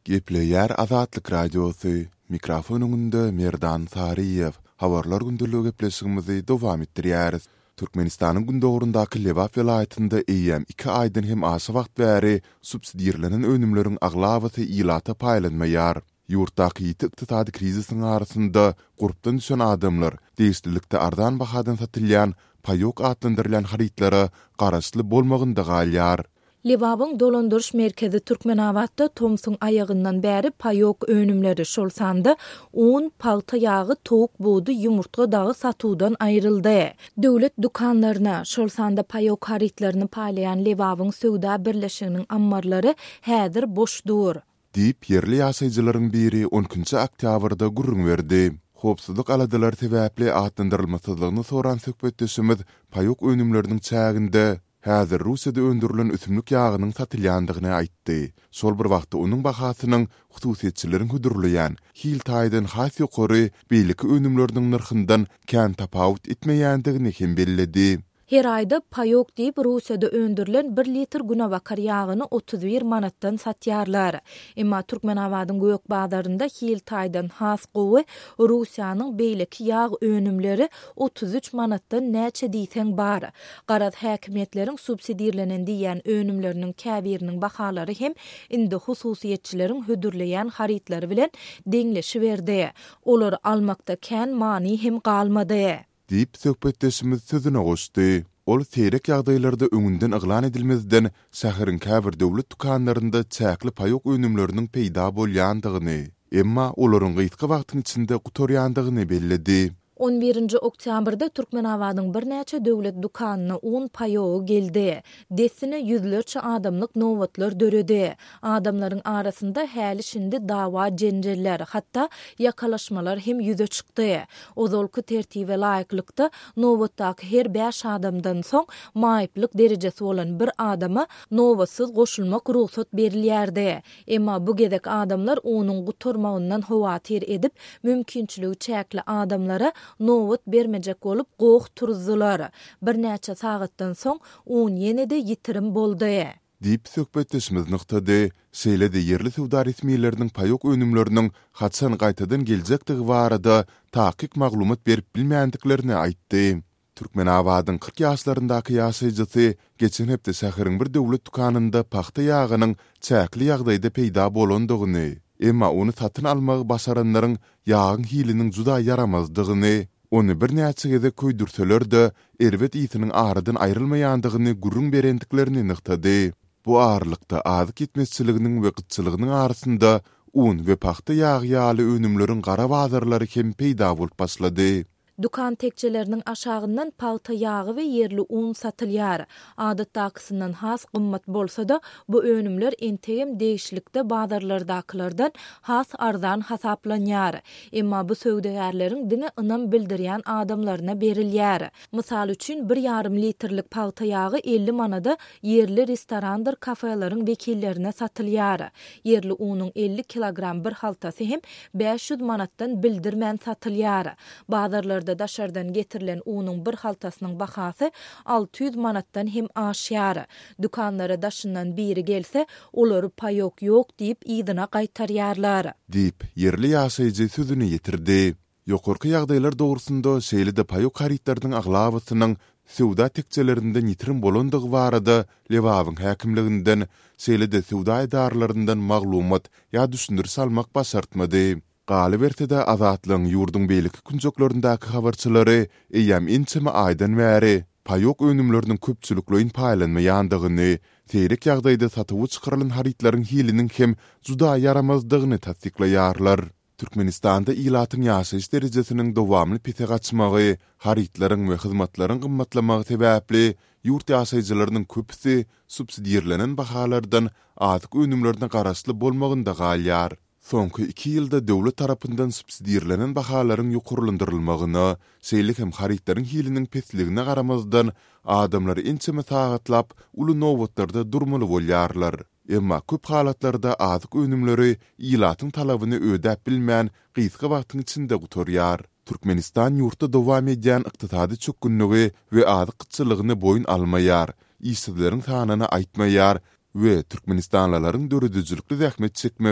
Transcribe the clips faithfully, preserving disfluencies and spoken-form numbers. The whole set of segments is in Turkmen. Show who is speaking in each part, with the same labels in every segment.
Speaker 1: Gepleyer Azatlyk Radiosu, mikrofonunda Merdan Sariyev, havarlar gündürlüğü gepleşigimizi dowam etdirýäris. Türkmenistanyň gündogrundaky Lewap welaýatynda eýem iki aýdan hem aşy wagt bäri subsidiýerlenen önümleriň aglawasy ýylata paýlanmaýar. Ýurtdaky ýyty krizisiň arasynda gurupdan düşen adamlar değişiklikde ardan bahadan satylýan payok adlandyrylan haritlara garaşly bolmagynda galýar.
Speaker 2: Lewapyň dolandyrş merkezi Türkmenawatda Tomsun ayagyndan bäri payok önümleri şolsanda un, palta ýagy, towuk buğdy, ýumurtga dagy satuwdan aýryldy. Döwlet dukanlaryna şolsanda payok haritlaryny paýlayan Lewapyň Söwda Birleşiginiň ammarlary häzir boşdur.
Speaker 1: Diýip yerli ýaşaýjylaryň biri on üçinji oktýabrda gurrun berdi. Hopsuzlyk aladalar sebäpli atlandyrylmasyzlygyny soran söhbetdeşimiz payok önümleriniň çäginde häzir Russiýada öndürilen üsümlik ýagynyň satylýandygyny aýtdy. Şol bir wagtda onuň bahasynyň hususiýetçileriň hödürleýän Hiltaýdan has ýokary beýleki önümleriniň narhyndan kän tapawut etmeýändigini hem bellädi.
Speaker 2: Her aýda payok diýip Russiýada öndürilen bir litr günawakar ýagyny otuz bir manatdan satýarlar. Emma Türkmenawadyň göýek bazarynda Hiltaýdan has gowy Russiýanyň beýleki ýag önümleri otuz üç manatdan näçe diýsen bar. Garaz häkimetleriň subsidiýerlenen diýen önümleriniň käbiriniň bahalary hem indi hususiýetçileriň hödürleýän haritlary bilen deňleşiberdi. Olar almakda kän many hem galmady.
Speaker 1: Diýip söhbetdeşimiz sözüne goşdy. Ol seýrek ýagdaýlarda öňünden yglan edilmezden şäheriň käbir döwlet dukanlarynda çäkli payok önümleriniň peýda bolýandygyny, emma olaryň gyýtky wagtyň içinde gutorýandygyny belledi.
Speaker 2: on birinji oktýabrda Türkmenawadyň bir näçe döwlet dukanyna un payogy geldi. Desine ýüzlerçe adamlyk nowatlar döredi. Adamlaryň arasynda häli şimdi dawa, jenjeller, hatda ýakalaşmalar hem ýüze çykdy. Ozolky tertibe laýyklykda nowatdaky her beş adamdan soň maýyplyk derejesi bolan bir adama nowasyz goşulmak ruhsat berilýärdi. Emma bu gezek adamlar onuň gutormagyndan howatyr edip mümkinçiligi çäkli adamlara nowat bermejek bolup goýuk turdular. Bir näçe sagatdan soň un ýene-de ýitirim boldy.
Speaker 1: Diýip söhbetdeşimiz nykdy. Şeýle-de yerli Söwda resmiýetleriniň payok önümleriniň haçan gaýtadan geljekdigi barada taýyk maglumat berip bilmeýändiklerini aýtdy. Türkmenawadyň kırk ýaşlaryndaky ýaşaýjysy geçen hepde şäheriň bir döwlet dukanynda paxta ýagynyň çäkli ýagdaýda peýda bolandygyny, emma onu satyn almagy başaranlaryň ýagyň hiliniň juda yaramazdygyny, onu bir näçe gede köýdürseler-de erwet ýetiniň aradan aýrylmaýandygyny gurrun berendiklerini nyktady. Bu ağırlykda azyk etmezçiliginiň we gytçylygynyň arasynda un we paxta ýagy ýaly önümleriň gara bazarlary hem peýda bolup başlady.
Speaker 2: Dukan tekçelerinin aşağından palta yağı ve yerli un satılýar. Adatdakysyndan has gymmat bolsa da bu önümler entegem değişlikde bazarlardakylardan has arzan hasaplanýar. Emma bu söwdegärleriň dini ynam bildirýän adamlaryna berilýär. Mysal üçin bir ýarym litrlik palta yağı elli manada yerli restorandyr, kafelaryň wekillerine satylýar. Yerli unyň elli kilogram bir haltasy hem beş yüz manatdan bildirmän satylýar. Bazarlar da daşardan getirilen unyň bir haltasynyň bahasy altı yüz manatdan hem aşýar. Dukanlara daşyndan biri gelse, olary payok ýok diýip ýygyna gaýtarýarlar.
Speaker 1: Diýip yerli ýaşaýjy sözüni ýetirdi. Ýokurky ýagdaýlar dogrusynda şeýle-de payok haritlarynyň aglawasynyň Söwda tekçelerinden ýitirim bolandygy barada Lewapyň häkimliginden şeýle-de Söwda edarlaryndan maglumat ýa düşündir salmak başartmady. Galy bertede azatlyň ýurduň beýleki künjeklerинdaky habarçylary eýem inçeme aýdan bäri payok önümleriniň köpçülikleýin paýlanmaýandygyny, seýrek ýagdaýda satywy çykarylan haritlaryň hiliniň hem juda yaramazdygyny tasdiklaýarlar. Türkmenistanda ýylatyň ýaşaýyş derejesiniň dowamly pete gaçmagy, haritlaryň we hyzmatlaryň gymmatlamagy sebäpli ýurt ýaşaýjylarynyň köpüsi subsidiýerlenen bahalardan azyk önümlerine garaşly bolmagynda galýar. Soňky iki ýylda döwlet tarapyndan subsidiýerlenen bahalaryň ýokurlandyrylmagyna, şeýle hem haritlaryň hiliniň pesligine garamazdan adamlar ençeme taýgatlap uly nowatlarda durmaly bolýarlar. Emma köp halatlarda azyk önümleri ýylatyň talabyny ödäp bilmän gysga wagtyň içinde gutorýar. Türkmenistan ýurtda dowam edýän ykdysady çökünligi we azyk gytçylygyny boyun almaýar, işçileriň sanyny aýtmaýar we Türkmenistanlaryň döredüjülükli zähmet çekmegi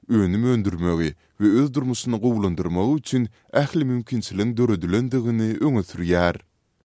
Speaker 1: önüm öndürmegi we öz durmuşyny gowlandyrmagy üçin ähli mümkinçiligiň döredilendigini öňe sürýär.